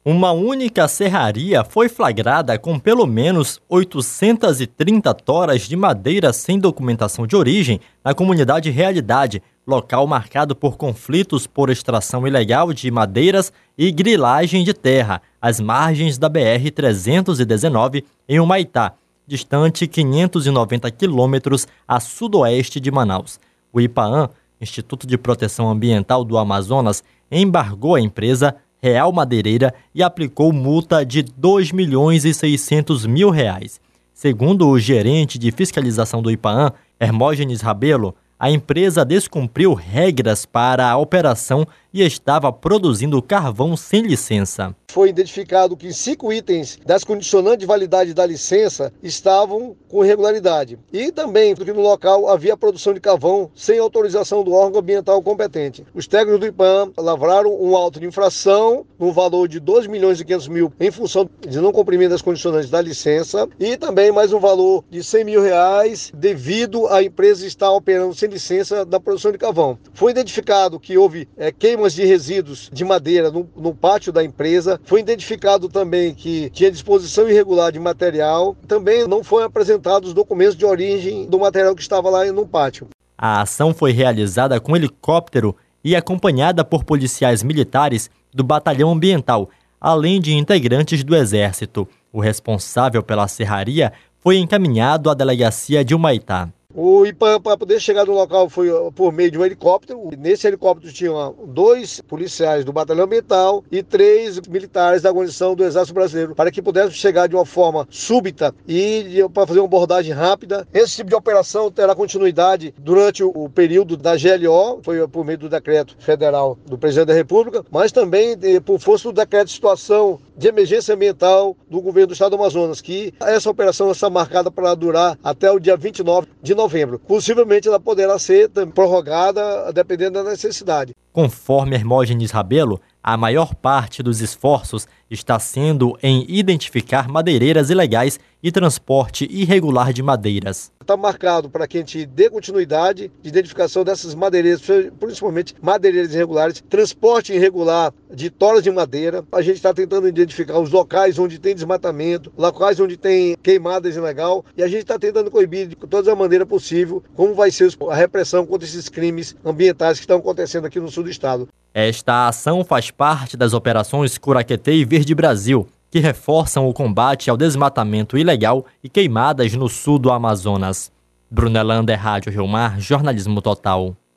Uma única serraria foi flagrada com pelo menos 830 toras de madeira sem documentação de origem na comunidade Realidade, local marcado por conflitos por extração ilegal de madeiras e grilagem de terra, às margens da BR-319, em Humaitá, distante 590 quilômetros a sudoeste de Manaus. O IPAAM, Instituto de Proteção Ambiental do Amazonas, embargou a empresa Real Madeireira e aplicou multa de R$ 2.600.000. Segundo o gerente de fiscalização do IPAAM, Hermógenes Rabelo, a empresa descumpriu regras para a operação e estava produzindo carvão sem licença. Foi identificado que 5 itens das condicionantes de validade da licença estavam com irregularidade. E também que no local havia produção de carvão sem autorização do órgão ambiental competente. Os técnicos do IPAAM lavraram um auto de infração no valor de R$ 2.500.000 em função de não cumprimento das condicionantes da licença e também mais um valor de R$ 100.000 devido à empresa estar operando sem licença da produção de carvão. Foi identificado que houve queimas de resíduos de madeira no pátio da empresa. Foi identificado também que tinha disposição irregular de material. Também não foram apresentados os documentos de origem do material que estava lá no pátio. A ação foi realizada com helicóptero e acompanhada por policiais militares do Batalhão Ambiental, além de integrantes do Exército. O responsável pela serraria foi encaminhado à delegacia de Humaitá. O IPAAM, para poder chegar no local, foi por meio de um helicóptero. Nesse helicóptero tinham 2 policiais do Batalhão Ambiental e 3 militares da guarnição do Exército Brasileiro, para que pudessem chegar de uma forma súbita e para fazer uma abordagem rápida. Esse tipo de operação terá continuidade durante o período da GLO, foi por meio do decreto federal do Presidente da República, mas também por força do decreto de situação de emergência ambiental do governo do estado do Amazonas, que essa operação está marcada para durar até o dia 29 de novembro. Possivelmente ela poderá ser prorrogada dependendo da necessidade. Conforme Hermógenes Rabelo, a maior parte dos esforços está sendo em identificar madeireiras ilegais e transporte irregular de madeiras. Está marcado para que a gente dê continuidade de identificação dessas madeireiras, principalmente madeireiras irregulares, transporte irregular de toras de madeira. A gente está tentando identificar os locais onde tem desmatamento, locais onde tem queimadas ilegal, e a gente está tentando coibir de toda a maneira possível como vai ser a repressão contra esses crimes ambientais que estão acontecendo aqui no sul do estado. Esta ação faz parte das operações Curaquetê e Verde Brasil, que reforçam o combate ao desmatamento ilegal e queimadas no sul do Amazonas. Brunelander, Rádio Rio Mar, Jornalismo Total.